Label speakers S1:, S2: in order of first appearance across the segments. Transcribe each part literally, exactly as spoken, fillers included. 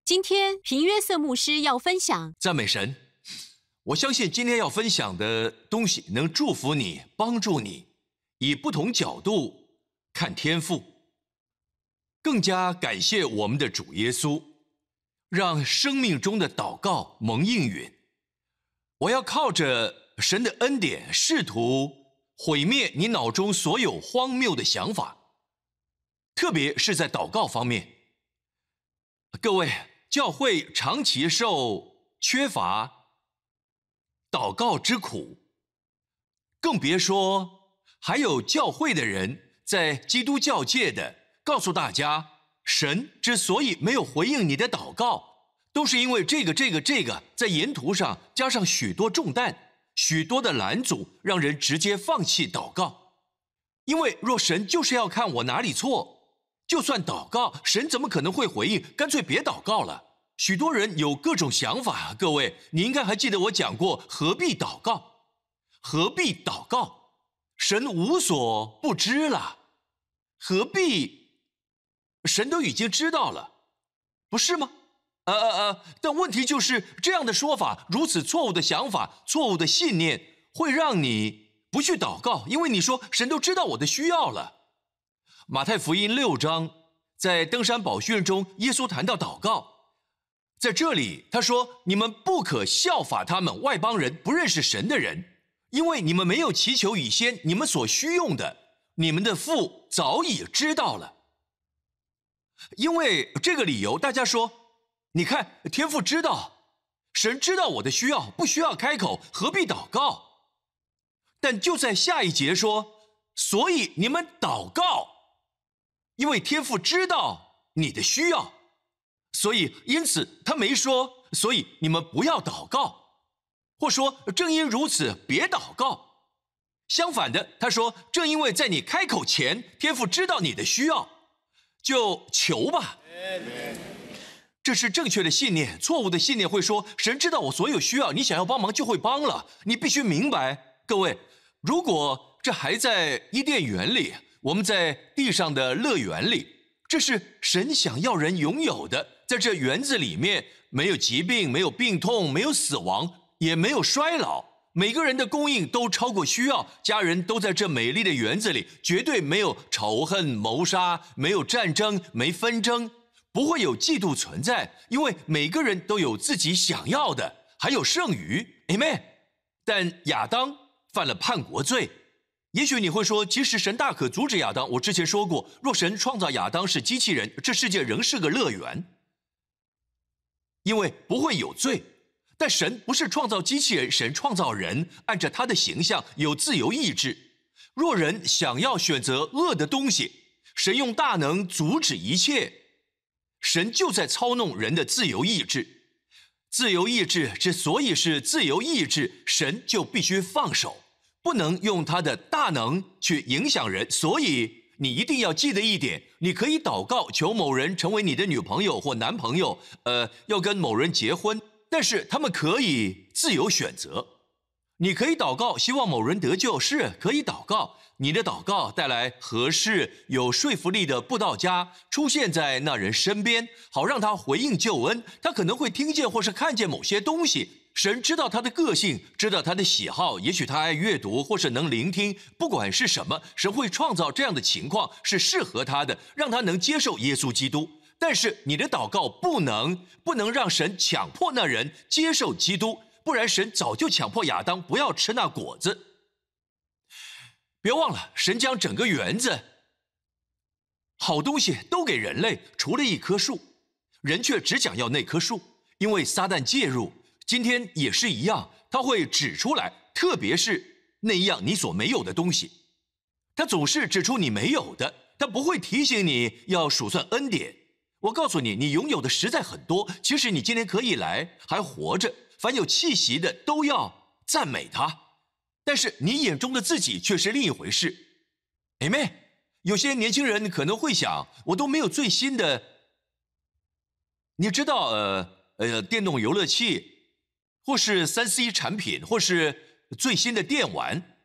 S1: 今天平约瑟牧师要分享
S2: 赞美神。我相信今天要分享的东西能祝福你，帮助你以不同角度看天父。更加感谢我们的主耶稣，让生命中的祷告蒙应允。我要靠着神的恩典，试图毁灭你脑中所有荒谬的想法，特别是在祷告方面。各位，教会长期受缺乏祷告之苦，更别说还有教会的人在基督教界的告诉大家，神之所以没有回应你的祷告，都是因为这个这个这个，在沿途上加上许多重担，许多的拦阻，让人直接放弃祷告。因为若神就是要看我哪里错，就算祷告，神怎么可能会回应？干脆别祷告了。许多人有各种想法，各位，你应该还记得我讲过，何必祷告？何必祷告？神无所不知了，何必？神都已经知道了，不是吗？呃呃呃，但问题就是这样的说法，如此错误的想法，错误的信念，会让你不去祷告，因为你说神都知道我的需要了。马太福音六章，在登山宝训中，耶稣谈到祷告。在这里他说，你们不可效法他们外邦人，不认识神的人，因为你们没有祈求以先，你们所需用的，你们的父早已知道了。因为这个理由，大家说，你看天父知道，神知道我的需要，不需要开口，何必祷告？但就在下一节说，所以你们祷告，因为天父知道你的需要，所以因此他没说，所以你们不要祷告，或说正因如此别祷告。相反的，他说正因为在你开口前，天父知道你的需要，就求吧。这是正确的信念。错误的信念会说，神知道我所有需要，你想要帮忙就会帮了。你必须明白，各位，如果这还在伊甸园里，我们在地上的乐园里，这是神想要人拥有的。在这园子里面，没有疾病，没有病痛，没有死亡，也没有衰老，每个人的供应都超过需要，家人都在这美丽的园子里，绝对没有仇恨谋杀，没有战争，没纷争，不会有嫉妒存在，因为每个人都有自己想要的，还有剩余。 Amen。 但亚当犯了叛国罪。也许你会说，即使神大可阻止亚当，我之前说过，若神创造亚当是机器人，这世界仍是个乐园，因为不会有罪。但神不是创造机器人，神创造人，按着他的形象，有自由意志。若人想要选择恶的东西，神用大能阻止一切。神就在操弄人的自由意志。自由意志之所以是自由意志，神就必须放手，不能用他的大能去影响人。所以你一定要记得一点，你可以祷告求某人成为你的女朋友或男朋友，呃，要跟某人结婚，但是他们可以自由选择。你可以祷告希望某人得救，是可以祷告，你的祷告带来合适有说服力的布道家出现在那人身边，好让他回应救恩。他可能会听见或是看见某些东西，神知道他的个性，知道他的喜好，也许他爱阅读或是能聆听，不管是什么，神会创造这样的情况是适合他的，让他能接受耶稣基督。但是你的祷告不能不能让神强迫那人接受基督，不然神早就强迫亚当不要吃那果子。别忘了，神将整个园子好东西都给人类，除了一棵树，人却只想要那棵树，因为撒旦介入。今天也是一样，他会指出来，特别是那一样你所没有的东西，他总是指出你没有的，他不会提醒你要数算恩典。我告诉你，你拥有的实在很多，其实你今天可以来还活着，凡有气息的都要赞美他。但是你眼中的自己却是另一回事。 Amen。 有些年轻人可能会想，我都没有最新的，你知道呃呃电动游乐器，或是 三 C 产品，或是最新的电玩，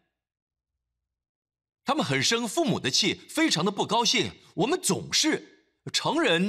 S2: 他们很生父母的气，非常的不高兴。我们总是成人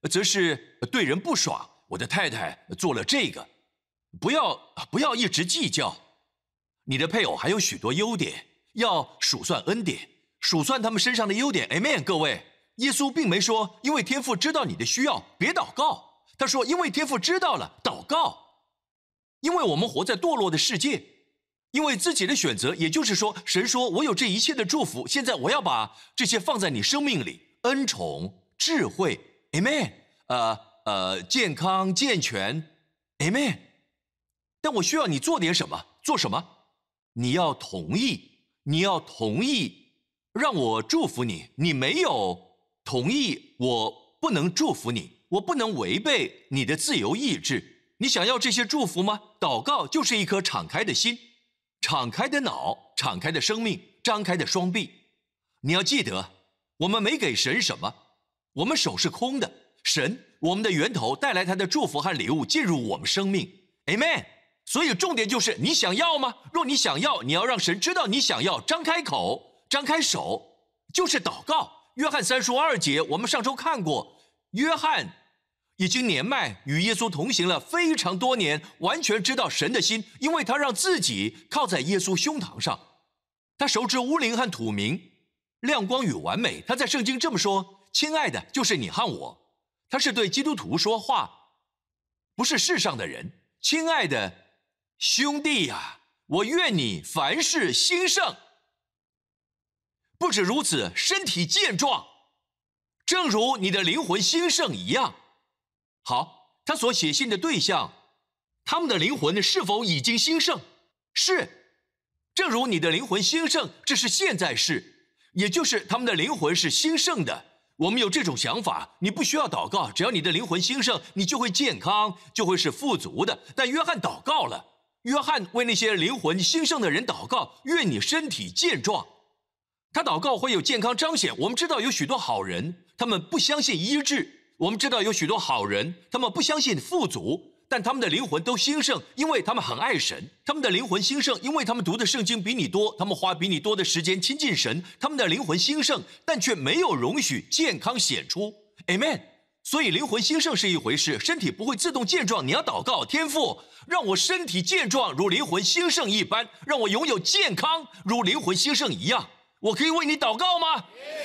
S2: 则是对人不爽。我的太太做了这个，不要不要一直计较。你的配偶还有许多优点，要数算恩典，数算他们身上的优点。Amen， 各位，耶稣并没说因为天父知道你的需要，别祷告。他说因为天父知道了，祷告。因为我们活在堕落的世界，因为自己的选择，也就是说，神说我有这一切的祝福，现在我要把这些放在你生命里，恩宠、智慧 ，Amen， 呃呃，健康、健全 ，Amen。但我需要你做点什么？做什么？你要同意，你要同意，让我祝福你。你没有同意，我不能祝福你，我不能违背你的自由意志。你想要这些祝福吗？祷告就是一颗敞开的心，敞开的脑，敞开的生命，张开的双臂。你要记得，我们没给神什么，我们手是空的。神，我们的源头，带来他的祝福和礼物进入我们生命。Amen。所以重点就是你想要吗？若你想要，你要让神知道你想要，张开口，张开手，就是祷告。约翰三书二节，我们上周看过，约翰已经年迈，与耶稣同行了非常多年，完全知道神的心，因为他让自己靠在耶稣胸膛上，他熟知乌灵和土明，亮光与完美。他在圣经这么说：亲爱的，就是你和我。他是对基督徒说话，不是世上的人。亲爱的兄弟呀、啊，我愿你凡事兴盛，不止如此，身体健壮，正如你的灵魂兴盛一样。好，他所写信的对象，他们的灵魂是否已经兴盛？是，正如你的灵魂兴盛，这是现在式，也就是他们的灵魂是兴盛的。我们有这种想法，你不需要祷告，只要你的灵魂兴盛，你就会健康，就会是富足的。但约翰祷告了，约翰为那些灵魂兴盛的人祷告，愿你身体健壮。他祷告会有健康彰显。我们知道有许多好人，他们不相信医治；我们知道有许多好人，他们不相信富足，但他们的灵魂都兴盛，因为他们很爱神。他们的灵魂兴盛，因为他们读的圣经比你多，他们花比你多的时间亲近神。他们的灵魂兴盛，但却没有容许健康显出。Amen。所以灵魂兴盛是一回事，身体不会自动健壮。你要祷告，天父，让我身体健壮如灵魂兴盛一般，让我拥有健康如灵魂兴盛一样。我可以为你祷告吗？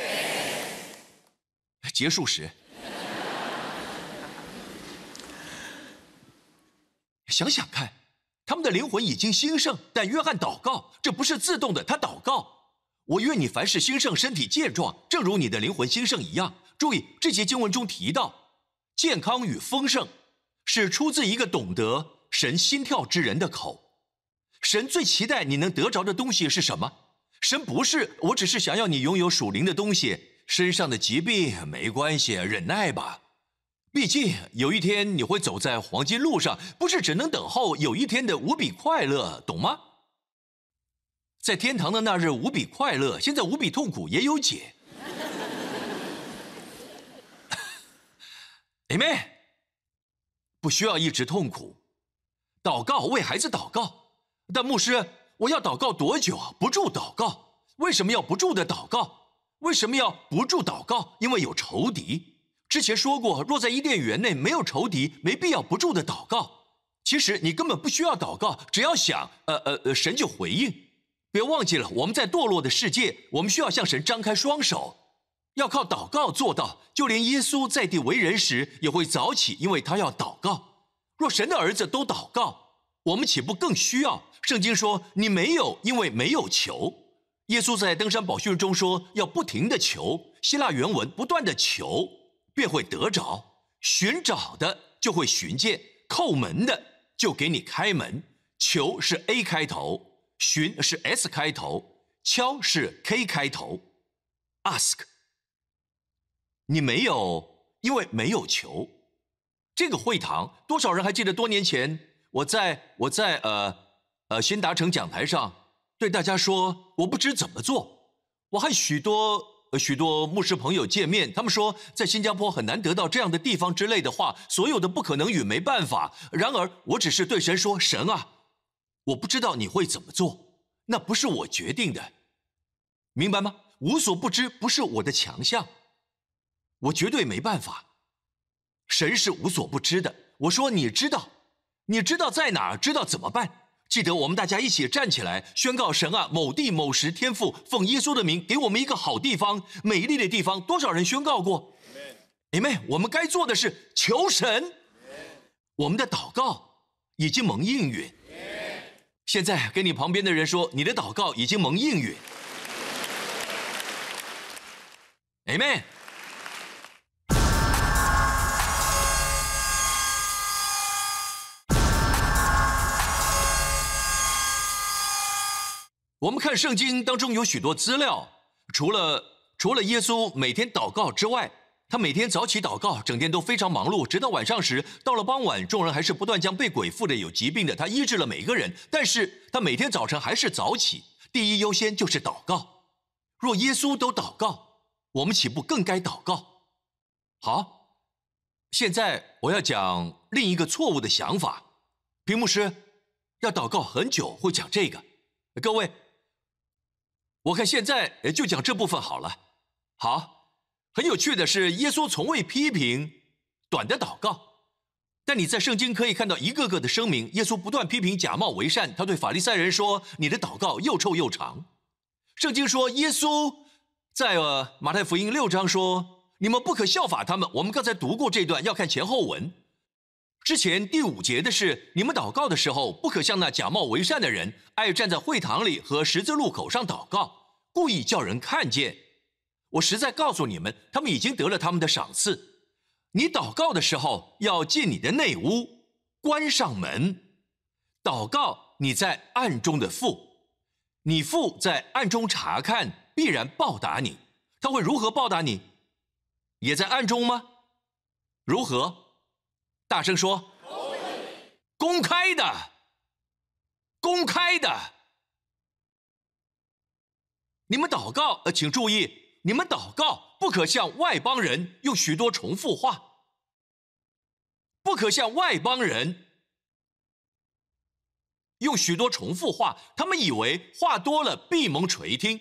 S2: 结束时，想想看，他们的灵魂已经兴盛，但约翰祷告，这不是自动的，他祷告，我愿你凡事兴盛，身体健壮，正如你的灵魂兴盛一样。注意，这节经文中提到，健康与丰盛是出自一个懂得神心跳之人的口。神最期待你能得着的东西是什么？神不是，我只是想要你拥有属灵的东西，身上的疾病没关系，忍耐吧。毕竟有一天你会走在黄金路上，不是只能等候有一天的无比快乐，懂吗？在天堂的那日无比快乐，现在无比痛苦也有解。Amen。不需要一直痛苦。祷告，为孩子祷告。但牧师，我要祷告多久？不住祷告。为什么要不住的祷告？为什么要不住祷告？因为有仇敌。之前说过，若在伊甸园内没有仇敌，没必要不住的祷告。其实你根本不需要祷告，只要想，呃呃呃，神就回应。别忘记了，我们在堕落的世界，我们需要向神张开双手，要靠祷告做到。就连耶稣在地为人时也会早起，因为他要祷告。若神的儿子都祷告，我们岂不更需要？圣经说，你没有，因为没有求。耶稣在登山宝训中说，要不停的求，希腊原文不断的求，便会得着。寻找的就会寻见，叩门的就给你开门。求是 A 开头，寻是 S 开头，敲是 K 开头。Ask。你没有，因为没有求。这个会堂，多少人还记得多年前我在我在呃呃新达城讲台上对大家说，我不知怎么做。我和许多呃许多牧师朋友见面，他们说在新加坡很难得到这样的地方之类的话，所有的不可能与没办法。然而我只是对神说，神啊，我不知道你会怎么做，那不是我决定的，明白吗？无所不知不是我的强项。我绝对没办法， 神是无所不知的。我说你知道，你知道在哪儿，知道怎么办。记得我们大家一起站起来宣告：神啊，某地某时天父奉耶稣的名给我们一个好地方，美丽的地方。多少人宣告过？ Amen。我们该做的是求神，我们的祷告已经蒙应允。现在跟你旁边的人说，你的祷告已经蒙应允。Amen。我们看圣经当中有许多资料，除了除了耶稣每天祷告之外，他每天早起祷告，整天都非常忙碌，直到晚上时，到了傍晚，众人还是不断将被鬼附的、有疾病的，他医治了每个人。但是他每天早晨还是早起，第一优先就是祷告。若耶稣都祷告，我们岂不更该祷告？好，现在我要讲另一个错误的想法。屏幕师要祷告很久，会讲这个。各位，我看现在就讲这部分好了。好，很有趣的是，耶稣从未批评短的祷告，但你在圣经可以看到一个个的声明。耶稣不断批评假冒为善，他对法利赛人说：“你的祷告又臭又长。”圣经说，耶稣在呃马太福音六章说：“你们不可效法他们。”我们刚才读过这段，要看前后文。之前第五节的是，你们祷告的时候，不可像那假冒为善的人，爱站在会堂里和十字路口上祷告，故意叫人看见。我实在告诉你们，他们已经得了他们的赏赐。你祷告的时候，要进你的内屋，关上门，祷告你在暗中的父，你父在暗中查看，必然报答你。他会如何报答你？也在暗中吗？如何？大声说，公开的，公开的。你们祷告，呃，请注意，你们祷告不可向外邦人用许多重复话，不可向外邦人用许多重复话，他们以为话多了必蒙垂听。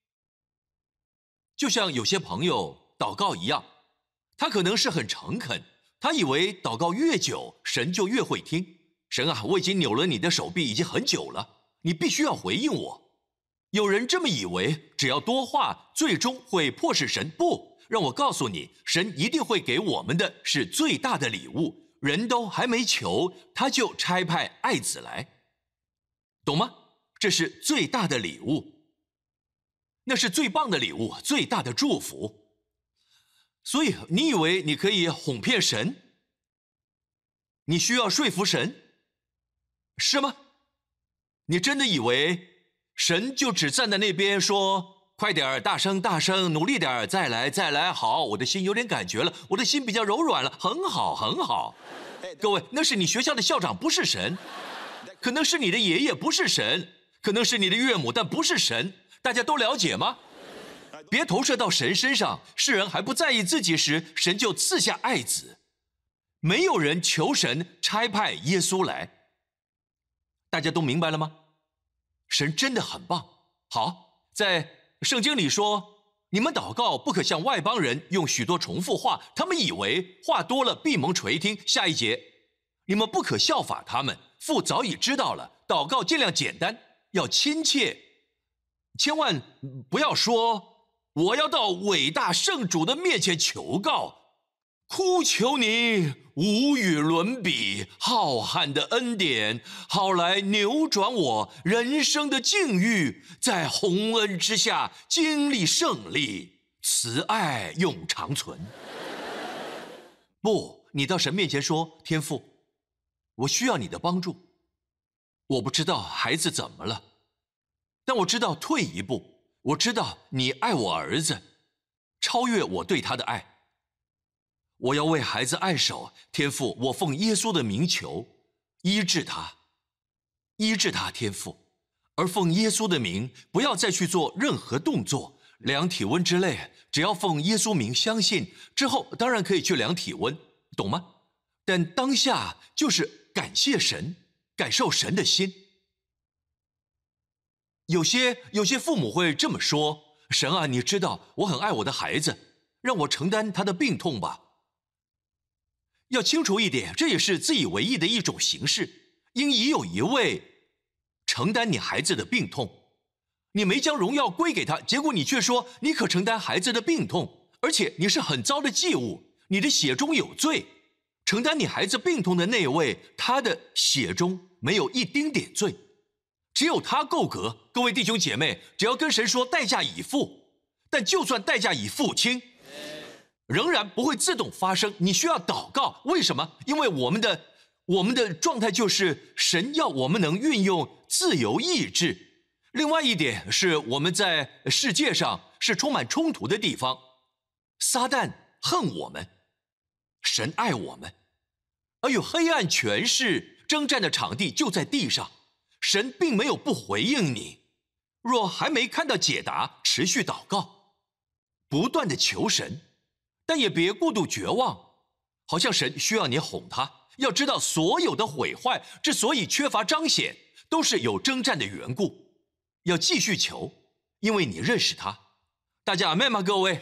S2: 就像有些朋友祷告一样，他可能是很诚恳。他以为祷告越久，神就越会听。神啊，我已经扭了你的手臂已经很久了，你必须要回应我。有人这么以为，只要多话，最终会迫使神。不，让我告诉你，神一定会给我们的是最大的礼物。人都还没求，他就差派爱子来，懂吗？这是最大的礼物，那是最棒的礼物，最大的祝福。所以你以为你可以哄骗神？你需要说服神，是吗？你真的以为神就只站在那边说快点，大声大声，努力点，再来再来，好，我的心有点感觉了，我的心比较柔软了，很好很好。各位，那是你学校的校长，不是神。可能是你的爷爷，不是神。可能是你的岳母，但不是神。大家都了解吗？别投射到神身上，世人还不在意自己时，神就赐下爱子。没有人求神差派耶稣来。大家都明白了吗？神真的很棒。好，在圣经里说，你们祷告不可向外邦人用许多重复话，他们以为话多了必蒙垂听。下一节，你们不可效法他们，父早已知道了。祷告尽量简单，要亲切，千万不要说我要到伟大圣主的面前求告，哭求你无与伦比浩瀚的恩典，好来扭转我人生的境遇，在洪恩之下经历胜利，慈爱永长存。不，你到神面前说，天父，我需要你的帮助。我不知道孩子怎么了，但我知道退一步，我知道你爱我儿子，超越我对他的爱。我要为孩子按手，天父，我奉耶稣的名求，医治他，医治他，天父。而奉耶稣的名，不要再去做任何动作，量体温之类，只要奉耶稣名相信，之后当然可以去量体温，懂吗？但当下就是感谢神，感受神的心。有些有些父母会这么说，神啊，你知道我很爱我的孩子，让我承担他的病痛吧。 要清楚一点，这也是自以为意的一种形式。因已有一位承担你孩子的病痛，你没将荣耀归给他，结果你却说你可承担孩子的病痛，而且你是很糟的祭物，你的血中有罪。承担你孩子病痛的那位，他的血中没有一丁点罪，只有他够格。各位弟兄姐妹，只要跟神说代价已付，但就算代价已付清，仍然不会自动发生。你需要祷告，为什么？因为我们的我们的状态就是神要我们能运用自由意志。另外一点是，我们在世界上是充满冲突的地方，撒旦恨我们，神爱我们，而与黑暗权势征战的场地就在地上，神并没有不回应你。若还没看到解答，持续祷告，不断的求神，但也别过度绝望，好像神需要你哄他。要知道，所有的毁坏之所以缺乏彰显，都是有征战的缘故。要继续求，因为你认识他。大家阿们吗？各位，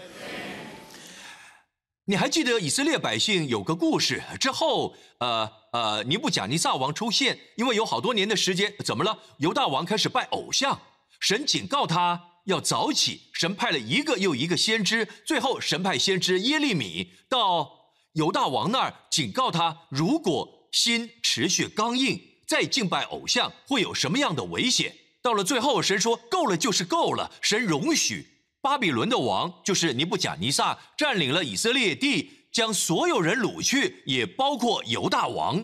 S2: 你还记得以色列百姓有个故事？之后，呃呃，尼布甲尼撒王出现，因为有好多年的时间，怎么了？犹大王开始拜偶像，神警告他要早起，神派了一个又一个先知，最后神派先知耶利米到犹大王那儿警告他，如果心持续刚硬，再敬拜偶像，会有什么样的危险？到了最后，神说够了就是够了，神容许巴比伦的王，就是尼布甲尼撒，占领了以色列地，将所有人掳去，也包括犹大王。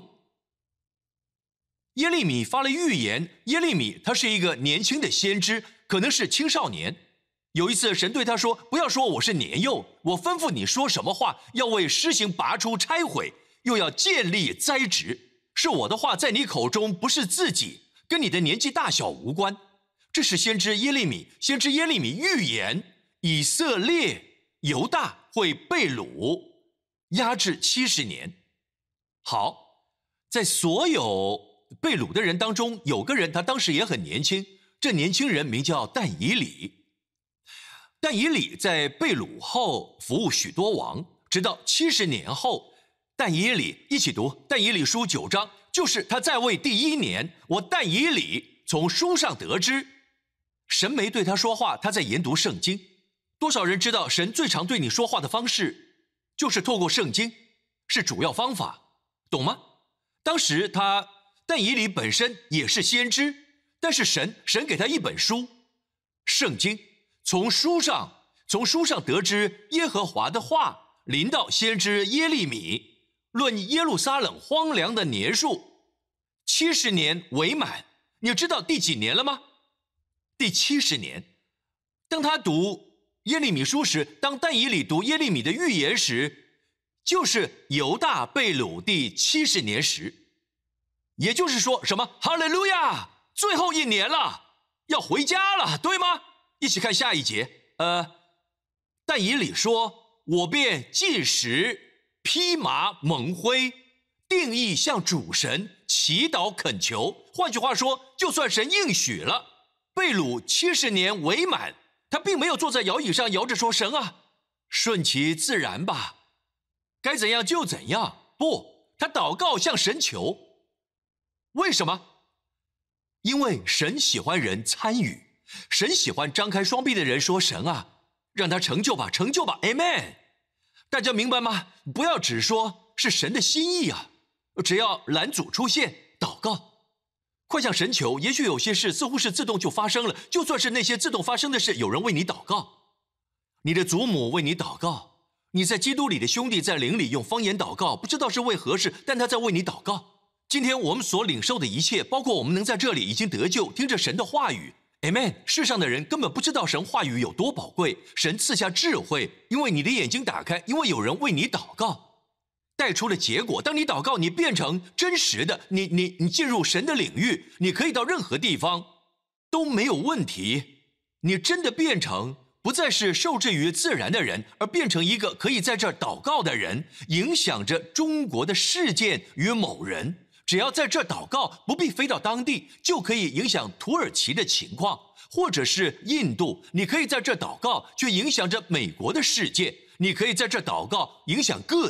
S2: 耶利米发了预言，耶利米他是一个年轻的先知，可能是青少年。有一次神对他说，不要说我是年幼，我吩咐你说什么话，要为施行拔出拆毁，又要建立栽植，是我的话在你口中，不是自己，跟你的年纪大小无关。这是先知耶利米，先知耶利米预言以色列犹大会被掳压制七十年。好，在所有被掳的人当中，有个人他当时也很年轻，这年轻人名叫但以理。但以理在被掳后服务许多王，直到七十年后，但以理一起读但以理书九章，就是他在位第一年，我但以理从书上得知，神没对他说话，他在研读圣经。多少人知道神最常对你说话的方式就是透过圣经，是主要方法，懂吗？当时他但以理本身也是先知，但是神神给他一本书，圣经，从书上从书上得知耶和华的话临到先知耶利米，论耶路撒冷荒凉的年数，七十年为满。你知道第几年了吗？第七十年。当他读耶利米书时，当但以理读耶利米的预言时，就是犹大被掳第七十年时。也就是说什么？哈利路亚，最后一年了，要回家了，对吗？一起看下一节。呃，但以理说，我便进食，披麻蒙灰，定义向主神祈祷恳求。换句话说，就算神应许了被掳七十年为满，他并没有坐在摇椅上摇着说，神啊，顺其自然吧，该怎样就怎样。不，他祷告向神求。为什么？因为神喜欢人参与，神喜欢张开双臂的人说，神啊，让他成就吧，成就吧 Amen。 大家明白吗？不要只说是神的心意啊，只要拦阻出现，祷告，快向神求。也许有些事似乎是自动就发生了，就算是那些自动发生的事，有人为你祷告，你的祖母为你祷告，你在基督里的兄弟在灵里用方言祷告，不知道是为何事，但他在为你祷告。今天我们所领受的一切，包括我们能在这里已经得救，听着神的话语 Amen。 世上的人根本不知道神话语有多宝贵，神赐下智慧，因为你的眼睛打开，因为有人为你祷告，带出了结果。当你祷告，你变成真实的，你你你进入神的领域，你可以到任何地方都没有问题。你真的变成不再是受制于自然的人，而变成一个可以在这儿祷告的人，影响着中国的事件与某人。只要在这祷告，不必飞到当地，就可以影响土耳其的情况，或者是印度。你可以在这祷告，却影响着美国的世界。你可以在这祷告，影响各地。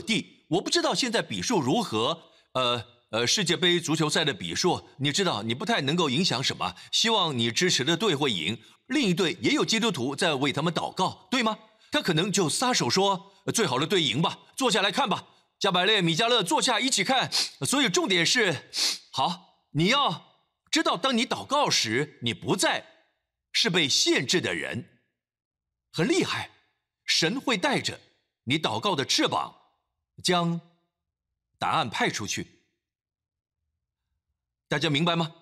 S2: 我不知道现在比数如何，呃呃，世界杯足球赛的比数，你知道你不太能够影响什么。希望你支持的队会赢，另一队也有基督徒在为他们祷告，对吗？他可能就撒手说，最好的队赢吧，坐下来看吧。加百列、米迦勒坐下一起看。所以重点是，好，你要知道，当你祷告时，你不再是被限制的人，很厉害。神会带着你祷告的翅膀，将答案派出去。大家明白吗？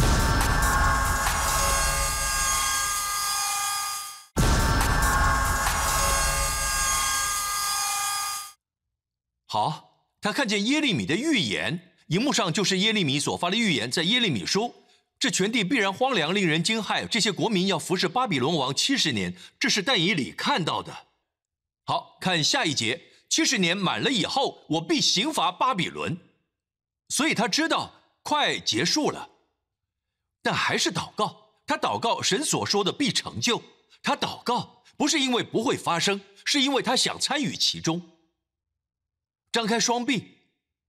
S2: 好，他看见耶利米的预言，荧幕上就是耶利米所发的预言，在耶利米书，这全地必然荒凉，令人惊骇，这些国民要服侍巴比伦王七十年，这是但以理看到的。好，看下一节，七十年满了以后，我必刑罚巴比伦。所以他知道快结束了，但还是祷告。他祷告神所说的必成就。他祷告不是因为不会发生，是因为他想参与其中。张开双臂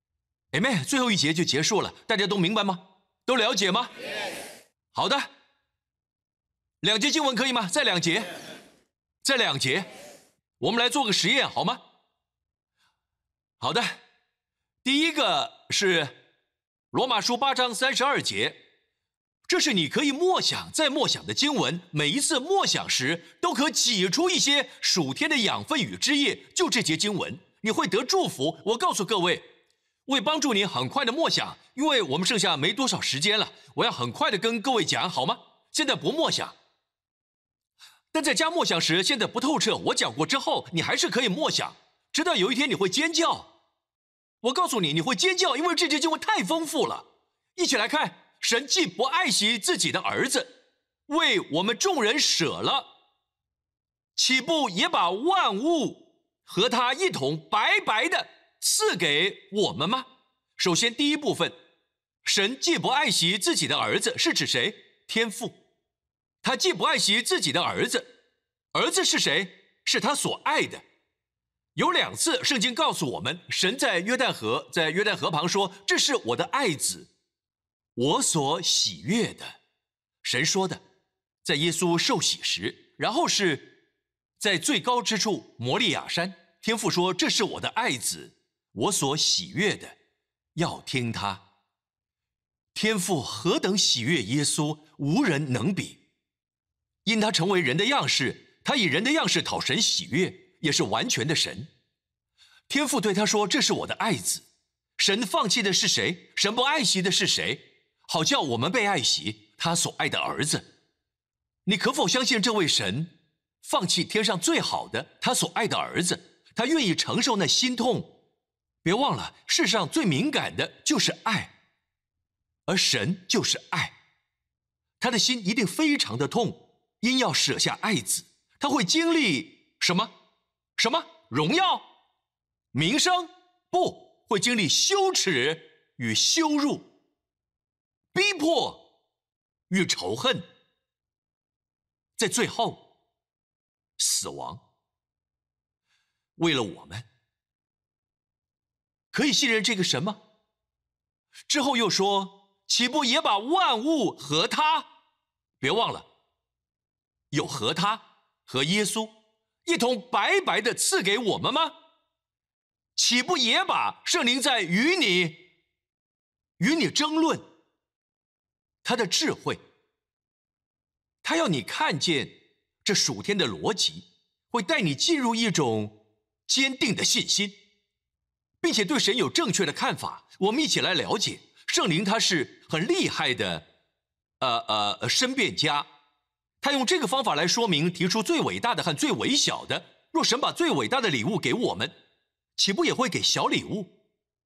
S2: ，Amen。最后一节就结束了，大家都明白吗？都了解吗？
S3: Yes.
S2: 好的，两节经文可以吗？再两节，再两节。我们来做个实验好吗？好的，第一个是罗马书八章三十二节，这是你可以默想再默想的经文，每一次默想时都可挤出一些属天的养分与汁液，就这节经文你会得祝福。我告诉各位，为帮助你很快的默想，因为我们剩下没多少时间了，我要很快的跟各位讲好吗？现在不默想，但在家默想时，现在不透彻。我讲过之后，你还是可以默想，直到有一天你会尖叫。我告诉你，你会尖叫，因为这节经文太丰富了。一起来看，神既不爱惜自己的儿子，为我们众人舍了，岂不也把万物和他一同白白的赐给我们吗？首先，第一部分，神既不爱惜自己的儿子，是指谁？天父。他既不爱惜自己的儿子，儿子是谁？是他所爱的。有两次圣经告诉我们，神在约旦河在约旦河旁说，这是我的爱子，我所喜悦的。神说的，在耶稣受洗时，然后是在最高之处摩利亚山，天父说，这是我的爱子，我所喜悦的，要听他。天父何等喜悦耶稣，无人能比。因他成为人的样式，他以人的样式讨神喜悦，也是完全的神。天父对他说，这是我的爱子。神放弃的是谁？神不爱惜的是谁？好叫我们被爱惜，他所爱的儿子。你可否相信这位神放弃天上最好的，他所爱的儿子？他愿意承受那心痛。别忘了，世上最敏感的就是爱，而神就是爱。他的心一定非常的痛，因要舍下爱子，他会经历什么？什么？荣耀？名声？不，会经历羞耻与羞辱，逼迫与仇恨，在最后，死亡。为了我们，可以信任这个神吗？之后又说，岂不也把万物和他？别忘了，有和他和耶稣一同白白的赐给我们吗？岂不也把圣灵在与你与你争论他的智慧？他要你看见这属天的逻辑，会带你进入一种坚定的信心，并且对神有正确的看法。我们一起来了解，圣灵他是很厉害的呃呃申辩家，他用这个方法来说明，提出最伟大的和最微小的。若神把最伟大的礼物给我们，岂不也会给小礼物？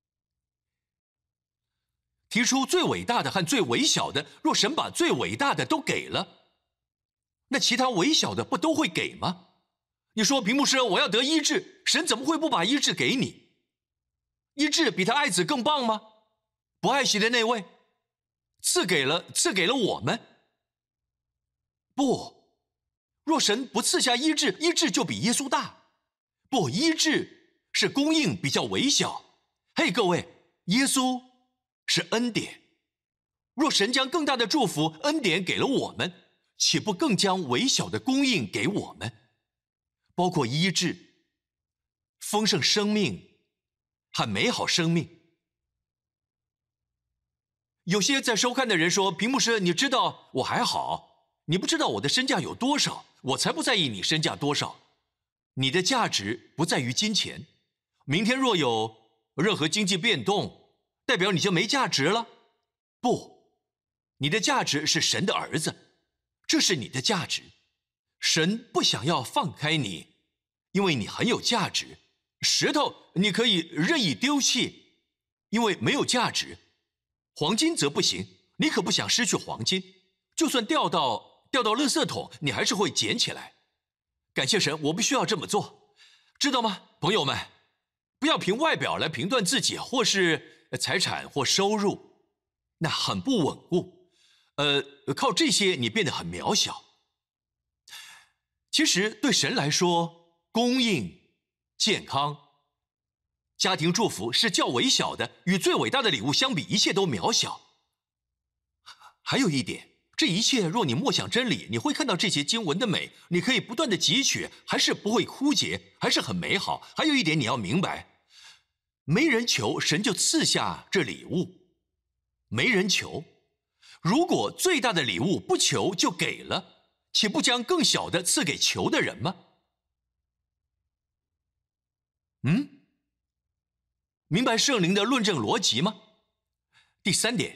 S2: 提出最伟大的和最微小的，若神把最伟大的都给了，那其他微小的不都会给吗？你说平牧师，我要得医治，神怎么会不把医治给你？医治比他爱子更棒吗？不爱惜的那位赐给了赐给了我们。不，若神不赐下医治，医治就比耶稣大。不，医治是供应比较微小。嘿，各位，耶稣是恩典。若神将更大的祝福、恩典给了我们，岂不更将微小的供应给我们？包括医治、丰盛生命和美好生命。有些在收看的人说，屏幕师，你知道我还好，你不知道我的身价有多少，我才不在意你身价多少。你的价值不在于金钱，明天若有任何经济变动，代表你就没价值了？不，你的价值是神的儿子，这是你的价值。神不想要放开你，因为你很有价值。石头你可以任意丢弃，因为没有价值。黄金则不行，你可不想失去黄金，就算掉到掉到垃圾桶，你还是会捡起来。感谢神，我不需要这么做，知道吗，朋友们？不要凭外表来评断自己，或是财产或收入，那很不稳固。呃，靠这些你变得很渺小。其实对神来说，供应、健康、家庭祝福是较微小的，与最伟大的礼物相比，一切都渺小。还有一点，这一切若你默想真理，你会看到这些经文的美，你可以不断的汲取，还是不会枯竭，还是很美好。还有一点你要明白，没人求，神就赐下这礼物。没人求，如果最大的礼物不求就给了，岂不将更小的赐给求的人吗？嗯？明白圣灵的论证逻辑吗？第三点，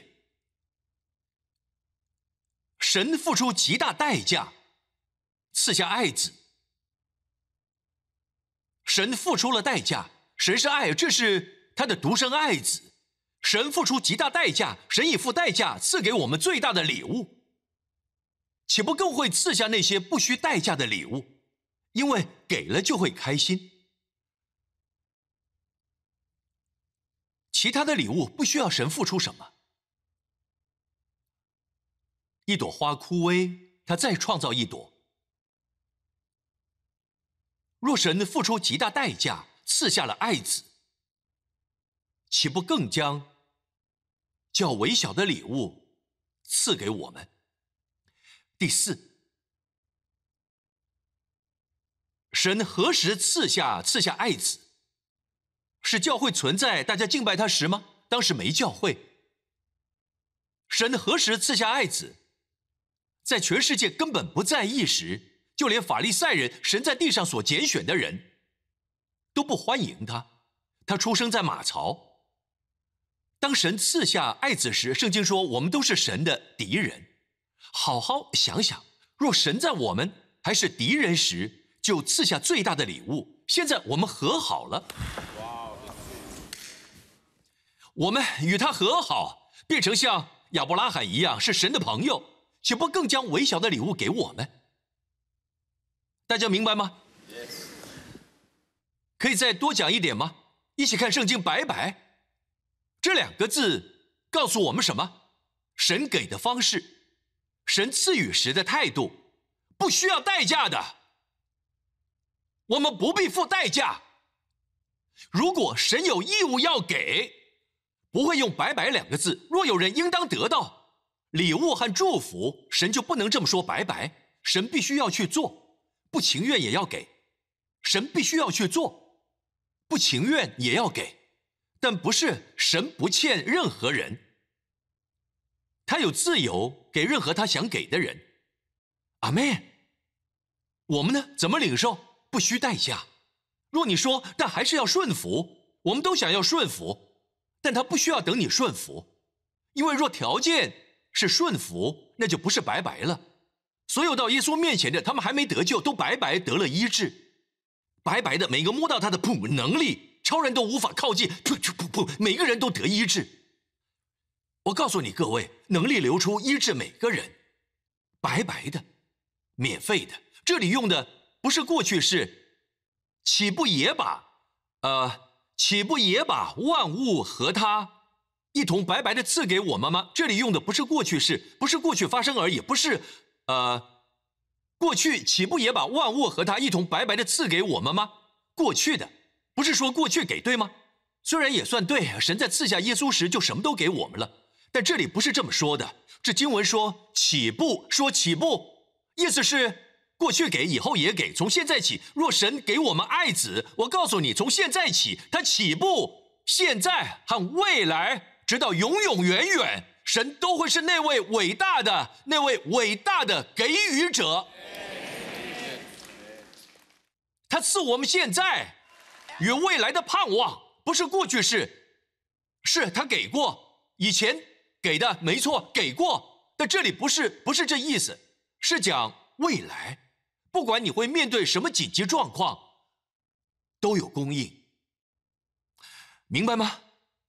S2: 神付出极大代价赐下爱子。神付出了代价，神是爱，这是他的独生爱子。神付出极大代价，神以付代价赐给我们最大的礼物，岂不更会赐下那些不需代价的礼物？因为给了就会开心。其他的礼物不需要神付出什么。一朵花枯萎，他再创造一朵。若神付出极大代价赐下了爱子，岂不更将较微小的礼物赐给我们？第四，神何时赐下赐下爱子？是教会存在，大家敬拜他时吗？当时没教会。神何时赐下爱子？在全世界根本不在意时，就连法利赛人，神在地上所拣选的人，都不欢迎他。他出生在马槽。当神赐下爱子时，圣经说我们都是神的敌人。好好想想，若神在我们还是敌人时，就赐下最大的礼物。现在我们和好了。我们与他和好，变成像亚伯拉罕一样是神的朋友，岂不更将微小的礼物给我们？大家明白吗？ Yes. 可以再多讲一点吗？一起看圣经白白。这两个字告诉我们什么？神给的方式，神赐予时的态度，不需要代价的。我们不必付代价。如果神有义务要给，不会用白白两个字。若有人应当得到礼物和祝福，神就不能这么说白白。神必须要去做，不情愿也要给。神必须要去做，不情愿也要给。但不是神不欠任何人，他有自由给任何他想给的人。阿们。我们呢，怎么领受？不需代价。若你说但还是要顺服，我们都想要顺服，但他不需要等你顺服。因为若条件是顺服，那就不是白白了。所有到耶稣面前的，他们还没得救，都白白得了医治。白白的，每个摸到他的噗能力，超人都无法靠近，噗噗噗噗，每个人都得医治。我告诉你各位，能力流出医治每个人，白白的，免费的。这里用的不是过去式，岂不也把呃，岂不也把万物和他一同白白的赐给我们吗？这里用的不是过去式，不是过去发生而已，不是呃，过去岂不也把万物和他一同白白的赐给我们吗？过去的， 不是说过去给对吗？虽然也算对，神在赐下耶稣时就什么都给我们了，但这里不是这么说的。这经文说起步，说起步，意思是过去给，以后也给，从现在起，若神给我们爱子，我告诉你，从现在起，他起步，现在和未来，直到永永远远，神都会是那位伟大的、那位伟大的给予者。他赐我们现在与未来的盼望，不是过去式，是他给过，以前给的没错，给过，但这里不是不是这意思，是讲未来，不管你会面对什么紧急状况，都有供应，明白吗？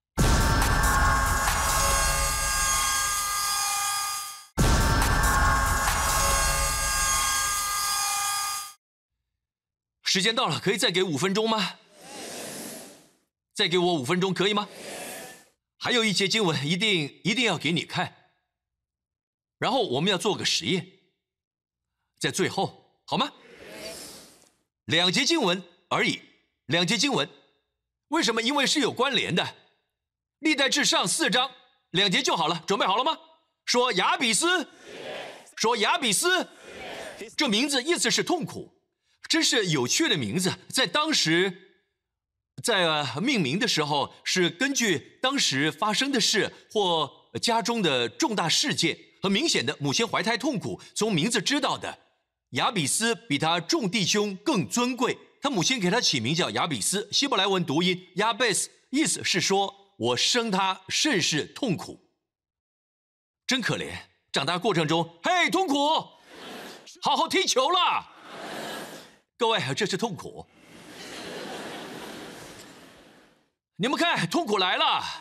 S2: 时间到了，可以再给五分钟吗？再给我五分钟，可以吗？还有一节经文一定一定要给你看，然后我们要做个实验，在最后，好吗？两节经文而已，两节经文，为什么？因为是有关联的。历代志上四章两节就好了，准备好了吗？说亚比斯，说亚比斯，这名字意思是痛苦。真是有趣的名字，在当时，在、呃、命名的时候是根据当时发生的事或家中的重大事件。很明显的，母亲怀胎痛苦，从名字知道的。亚比斯比他众弟兄更尊贵，他母亲给他起名叫亚比斯，希伯来文读音亚贝斯，意思是说我生他甚是痛苦，真可怜。长大过程中，嘿，痛苦，好好踢球了。各位，这是痛苦。你们看，痛苦来了。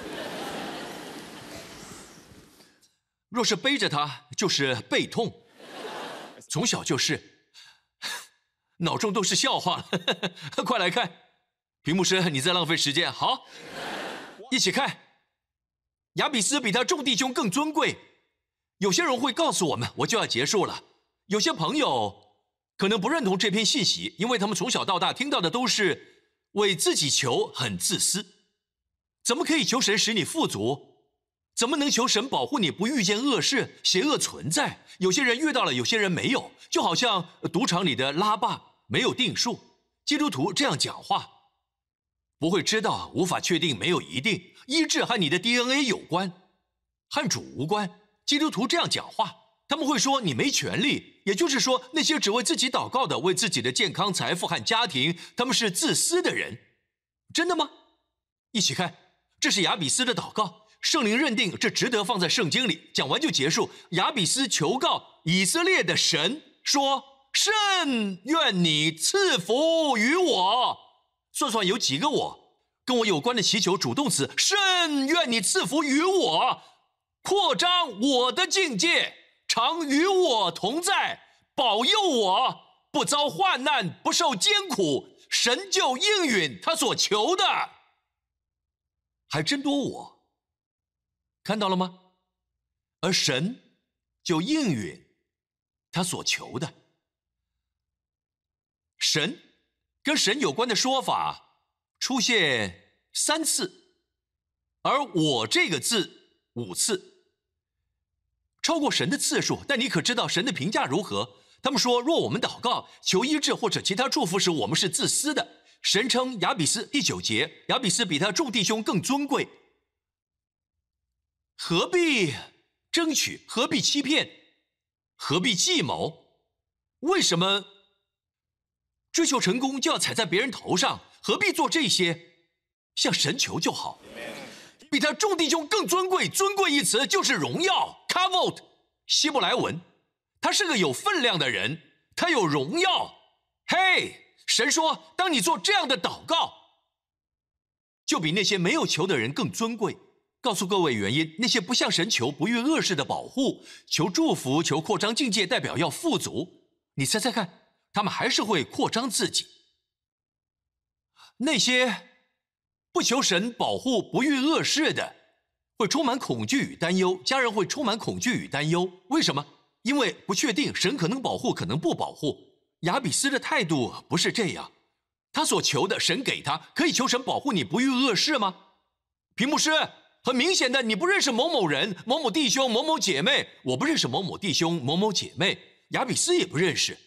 S2: 若是背着它，就是背痛。从小就是，脑中都是笑话了。快来看，屏幕师，你在浪费时间。好，一起看。亚比斯比他众弟兄更尊贵。有些人会告诉我们，我就要结束了。有些朋友可能不认同这篇信息，因为他们从小到大听到的都是为自己求，很自私。怎么可以求神使你富足？怎么能求神保护你不遇见恶事、邪恶存在？有些人遇到了，有些人没有，就好像赌场里的拉霸没有定数。基督徒这样讲话，不会知道，无法确定，没有一定。医治和你的 D N A 有关，和主无关。基督徒这样讲话，他们会说你没权利，也就是说，那些只为自己祷告的，为自己的健康、财富和家庭，他们是自私的人。真的吗？一起看，这是亚比斯的祷告。圣灵认定这值得放在圣经里，讲完就结束。亚比斯求告以色列的神说：甚愿你赐福于我。算算有几个我，跟我有关的祈求主动词，甚愿你赐福于我，扩张我的境界，常与我同在，保佑我不遭患难，不受艰苦，神就应允他所求的。还真多我，看到了吗？而神就应允他所求的。神跟神有关的说法出现三次，而我这个字五次，超过神的次数。但你可知道神的评价如何？他们说，若我们祷告求医治或者其他祝福时，我们是自私的。神称亚比斯，第九节，亚比斯比他众弟兄更尊贵。何必争取？何必欺骗？何必计谋？为什么追求成功就要踩在别人头上？何必做这些？向神求就好。比他众弟兄更尊贵，尊贵一词就是荣耀 kavod， 希伯来文，他是个有分量的人，他有荣耀。嘿，神说，当你做这样的祷告，就比那些没有求的人更尊贵。告诉各位原因，那些不向神求，不遇恶事的保护，求祝福，求扩张境界，代表要富足。你猜猜看，他们还是会扩张自己。那些不求神保护，不遇恶事的，会充满恐惧与担忧，家人会充满恐惧与担忧。为什么？因为不确定，神可能保护，可能不保护。亚比斯的态度不是这样， 他所求的神给他，可以求神保护你不遇恶事吗？屏幕师，很明显的你不认识某某人、某某弟兄、某某姐妹，我不认识某某弟兄、某某姐妹，亚比斯也不认识。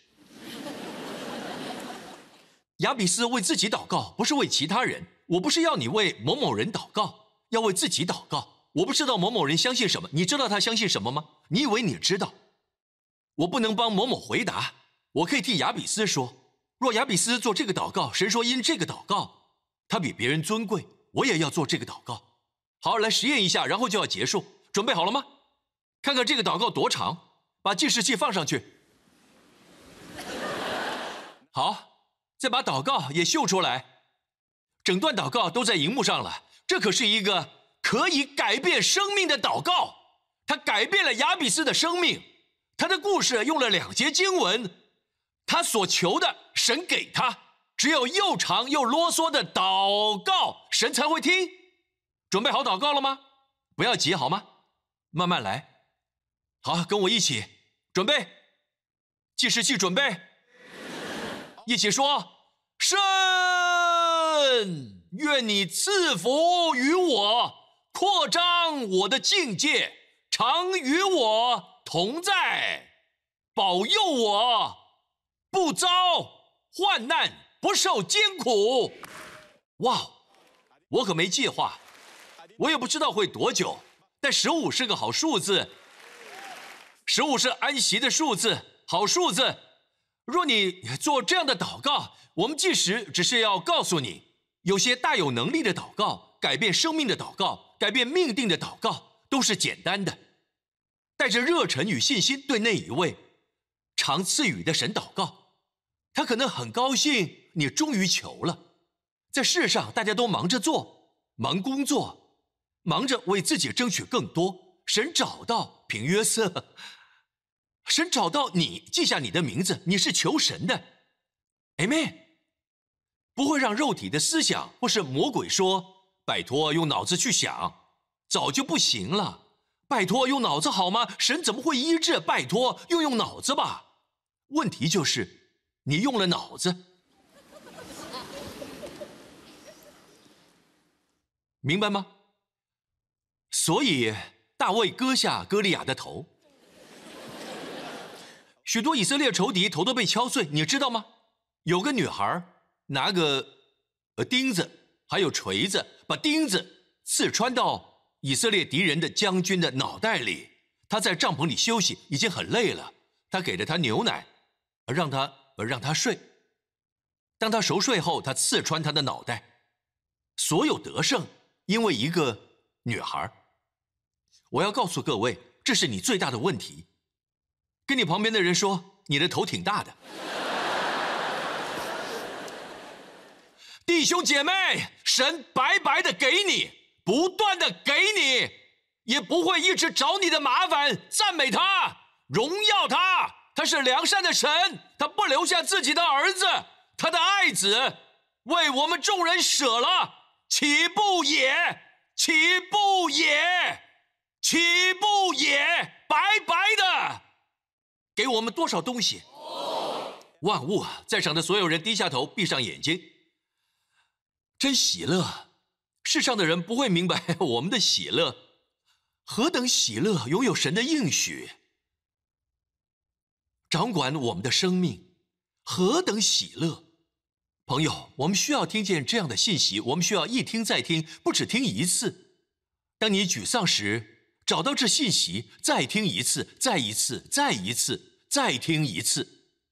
S2: 亚比斯为自己祷告，不是为其他人。我不是要你为某某人祷告，要为自己祷告。我不知道某某人相信什么，你知道他相信什么吗？你以为你知道？我不能帮某某回答，我可以替亚比斯说。若亚比斯做这个祷告，神说因这个祷告，他比别人尊贵，我也要做这个祷告。好，来实验一下，然后就要结束。准备好了吗？看看这个祷告多长，把计时器放上去。好，再把祷告也秀出来。整段祷告都在荧幕上了，这可是一个可以改变生命的祷告。他改变了亚比斯的生命。他的故事用了两节经文，他所求的神给他，只有又长又啰嗦的祷告，神才会听。准备好祷告了吗？不要急好吗？慢慢来。好，跟我一起准备，计时器准备，一起说：神，愿你赐福于我，扩张我的境界，常与我同在，保佑我不遭患难，不受艰苦。哇，我可没计划，我也不知道会多久，但十五是个好数字，十五是安息的数字，好数字。若你做这样的祷告，我们即使只是要告诉你，有些大有能力的祷告，改变生命的祷告，改变命定的祷告，都是简单的，带着热忱与信心对那一位常赐予的神祷告。他可能很高兴你终于求了。在世上大家都忙着做，忙工作，忙着为自己争取更多。神找到凭约瑟，神找到你，记下你的名字，你是求神的。 Amen。 不会让肉体的思想或是魔鬼说拜托用脑子去想，早就不行了。拜托用脑子好吗？神怎么会医治？拜托用用脑子吧。问题就是你用了脑子，明白吗？所以大卫割下歌利亚的头，许多以色列仇敌头都被敲碎，你知道吗？有个女孩拿个呃钉子还有锤子，把钉子刺穿到以色列敌人的将军的脑袋里。他在帐篷里休息，已经很累了，他给了他牛奶，让他让他睡。当他熟睡后，他刺穿他的脑袋。所有得胜因为一个女孩。我要告诉各位，这是你最大的问题。跟你旁边的人说，你的头挺大的。弟兄姐妹，神白白的给你，不断的给你，也不会一直找你的麻烦。赞美他，荣耀他，他是良善的神，他不留下自己的儿子，他的爱子为我们众人舍了，岂不也岂不也岂不也白白的给我们多少东西？万物啊，在场的所有人低下头，闭上眼睛。真喜乐，世上的人不会明白我们的喜乐，何等喜乐，拥有神的应许，掌管我们的生命，何等喜乐。朋友，我们需要听见这样的信息，我们需要一听再听，不只听一次。当你沮丧时，找到这信息，再听一次，再一次，再一次，再听一次。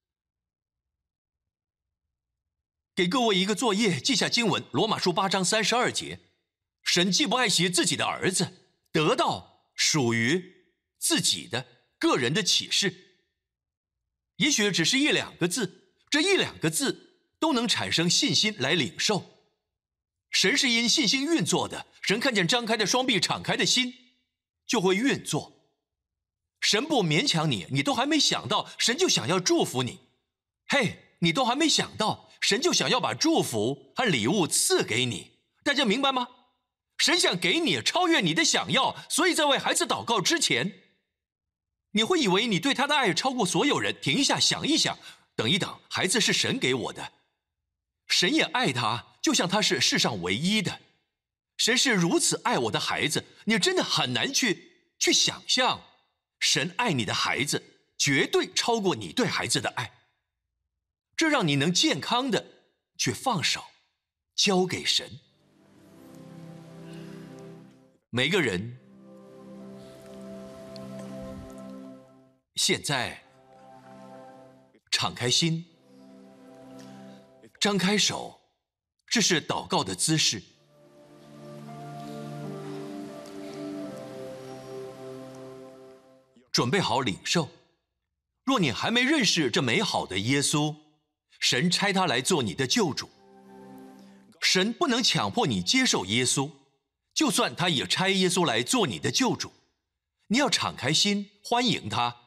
S2: 给各位一个作业，记下经文，罗马书八章三十二节。神既不爱惜自己的儿子，得到属于自己的个人的启示。也许只是一两个字，这一两个字都能产生信心来领受。神是因信心运作的，神看见张开的双臂，敞开的心，就会运作。神不勉强你，你都还没想到，神就想要祝福你。嘿，你都还没想到，神就想要把祝福和礼物赐给你。大家明白吗？神想给你超越你的想要，所以在为孩子祷告之前，你会以为你对他的爱超过所有人。停一下，想一想，等一等，孩子是神给我的， 神也爱他，就像他是世上唯一的。神是如此爱我的孩子，你真的很难去去想象，神爱你的孩子绝对超过你对孩子的爱。这让你能健康的去放手，交给神。每个人现在敞开心，张开手，这是祷告的姿势。准备好领受。若你还没认识这美好的耶稣，神差他来做你的救主。神不能强迫你接受耶稣，就算他也差耶稣来做你的救主，你要敞开心，欢迎他，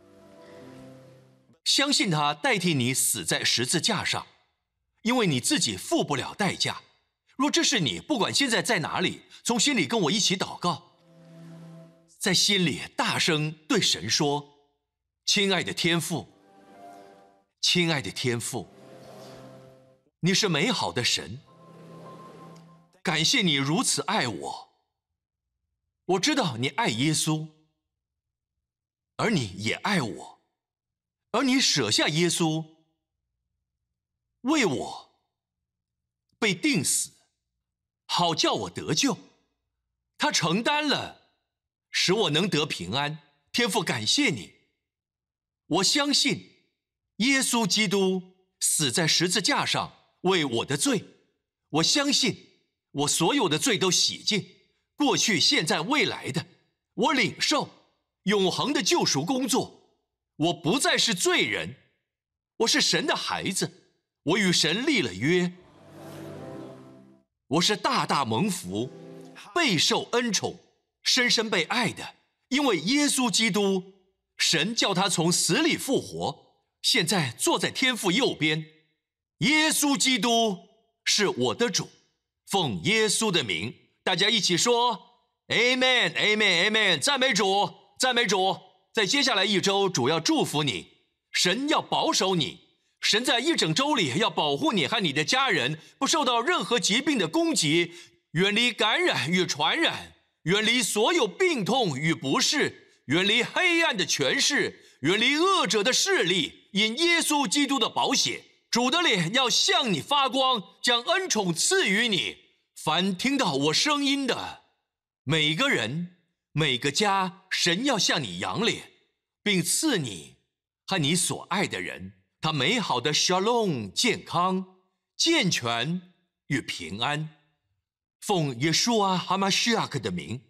S2: 相信他代替你死在十字架上，因为你自己付不了代价。若这是你，不管现在在哪里，从心里跟我一起祷告，在心里大声对神说：亲爱的天父，亲爱的天父，你是美好的神，感谢你如此爱我。我知道你爱耶稣，而你也爱我，而你舍下耶稣，为我被钉死，好叫我得救。他承担了，使我能得平安。天父，感谢你。我相信耶稣基督死在十字架上为我的罪，我相信我所有的罪都洗净，过去现在未来的，我领受永恒的救赎工作。我不再是罪人，我是神的孩子，我与神立了约，我是大大蒙福，备受恩宠，深深被爱的。因为耶稣基督，神叫他从死里复活，现在坐在天父右边。耶稣基督是我的主，奉耶稣的名，大家一起说 Amen Amen Amen， 赞美主，赞美主。在接下来一周，主要祝福你，神要保守你，神在一整周里要保护你和你的家人，不受到任何疾病的攻击，远离感染与传染，远离所有病痛与不适，远离黑暗的权势，远离恶者的势力，因耶稣基督的宝血，主的脸要向你发光，将恩宠赐予你。凡听到我声音的每个人，每个家，神要向你扬脸，并赐你和你所爱的人他美好的 shalom 健康、健全与平安。奉耶稣啊哈马西亚克的名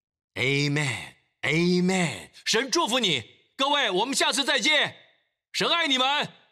S2: Amen Amen。 神祝福你，各位，我们下次再见，神爱你们。